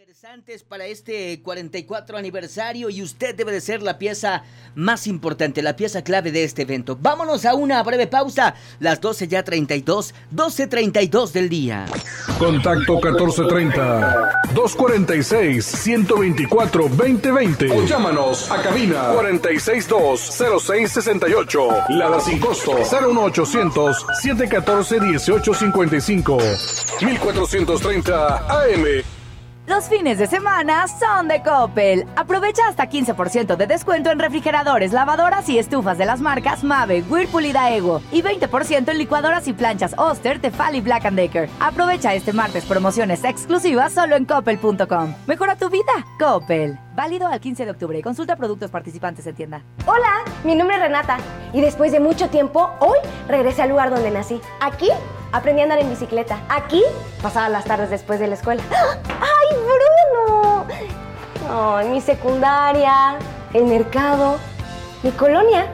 Interesantes para este 44 aniversario y usted debe de ser la pieza más importante, la pieza clave de este evento. Vámonos a una breve pausa, las 12:32 del día. Contacto 1430-246-124-2020 o llámanos a cabina 462-0668. Lada sin costo 01800-714-1855. 1430 AM. Los fines de semana son de Coppel. Aprovecha hasta 15% de descuento en refrigeradores, lavadoras y estufas de las marcas Mave, Whirlpool y Daewoo. Y 20% en licuadoras y planchas Oster, Tefal y Black & Decker. Aprovecha este martes promociones exclusivas solo en coppel.com. Mejora tu vida, Coppel. Válido al 15 de octubre. Consulta productos participantes en tienda. Hola, mi nombre es Renata. Y después de mucho tiempo, hoy regresé al lugar donde nací. Aquí aprendí a andar en bicicleta. Aquí pasaba las tardes después de la escuela. ¡Ay, Bruno! Ay, mi secundaria, el mercado, mi colonia.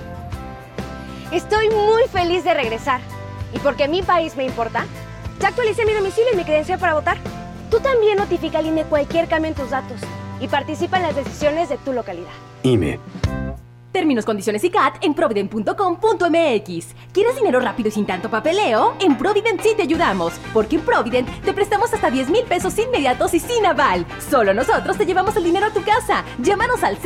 Estoy muy feliz de regresar. Y porque mi país me importa, ya actualicé mi domicilio y mi credencial para votar. Tú también notifica al INE cualquier cambio en tus datos y participa en las decisiones de tu localidad. INE. Términos, condiciones y CAT en provident.com.mx. ¿Quieres dinero rápido y sin tanto papeleo? En Provident sí te ayudamos, porque en Provident te prestamos hasta 10,000 pesos inmediatos y sin aval. Solo nosotros te llevamos el dinero a tu casa. Llámanos al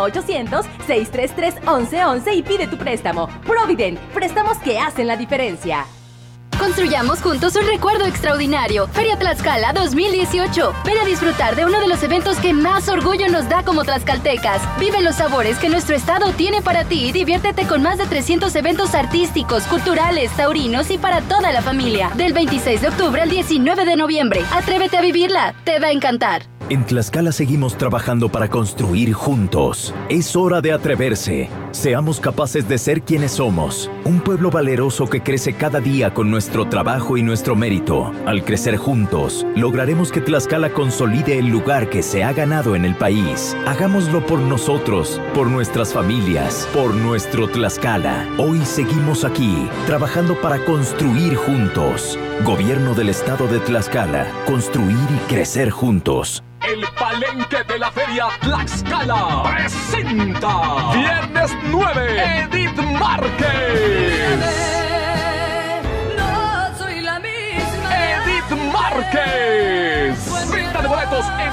01800-633-1111 y pide tu préstamo. Provident, préstamos que hacen la diferencia. Construyamos juntos un recuerdo extraordinario. Feria Tlaxcala 2018. Ven a disfrutar de uno de los eventos que más orgullo nos da como tlaxcaltecas. Vive los sabores que nuestro estado tiene para ti y diviértete con más de 300 eventos artísticos, culturales, taurinos y para toda la familia. Del 26 de octubre al 19 de noviembre. Atrévete a vivirla. Te va a encantar. En Tlaxcala seguimos trabajando para construir juntos. Es hora de atreverse. Seamos capaces de ser quienes somos. Un pueblo valeroso que crece cada día con nuestro trabajo y nuestro mérito. Al crecer juntos, lograremos que Tlaxcala consolide el lugar que se ha ganado en el país. Hagámoslo por nosotros, por nuestras familias, por nuestro Tlaxcala. Hoy seguimos aquí, trabajando para construir juntos. Gobierno del Estado de Tlaxcala. Construir y crecer juntos. El Palenque de la Feria Tlaxcala presenta Viernes 9, Edith Márquez. No soy la misma. Edith Márquez. Venta de boletos en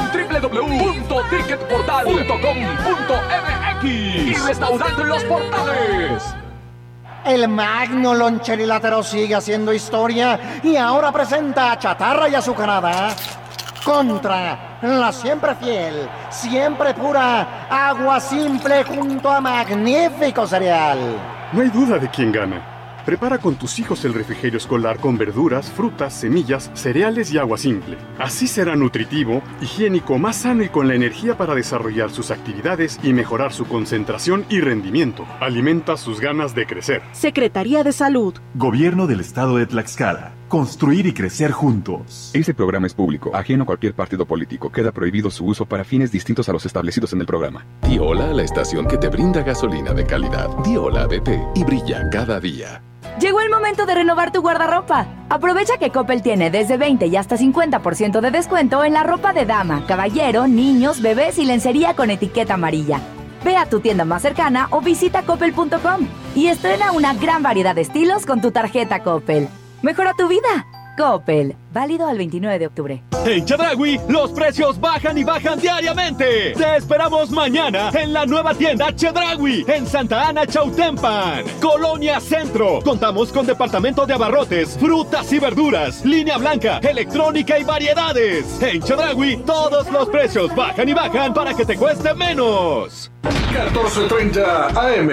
www.ticketportal.com.mx y restaurante Los Portales. El magno loncherilátero sigue haciendo historia y ahora presenta a Chatarra y Azucarada contra la siempre fiel, siempre pura Agua Simple junto a Magnífico Cereal. No hay duda de quién gana. Prepara con tus hijos el refrigerio escolar con verduras, frutas, semillas, cereales y agua simple. Así será nutritivo, higiénico, más sano y con la energía para desarrollar sus actividades y mejorar su concentración y rendimiento. Alimenta sus ganas de crecer. Secretaría de Salud. Gobierno del Estado de Tlaxcala. Construir y crecer juntos. Este programa es público, ajeno a cualquier partido político. Queda prohibido su uso para fines distintos a los establecidos en el programa. Di hola a la estación que te brinda gasolina de calidad. Di hola a BP y brilla cada día. Llegó el momento de renovar tu guardarropa. Aprovecha que Coppel tiene desde 20 y hasta 50% de descuento en la ropa de dama, caballero, niños, bebés y lencería con etiqueta amarilla. Ve a tu tienda más cercana o visita coppel.com y estrena una gran variedad de estilos con tu tarjeta Coppel. Mejora tu vida. Coppel. Válido al 29 de octubre. En Chedraui, los precios bajan y bajan diariamente. Te esperamos mañana en la nueva tienda Chedraui, en Santa Ana, Chautempan, Colonia Centro. Contamos con departamento de abarrotes, frutas y verduras, línea blanca, electrónica y variedades. En Chedraui, todos los precios bajan y bajan para que te cueste menos. 1430 AM.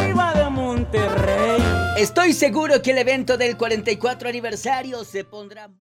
Estoy seguro que el evento del 44 aniversario se pondrá...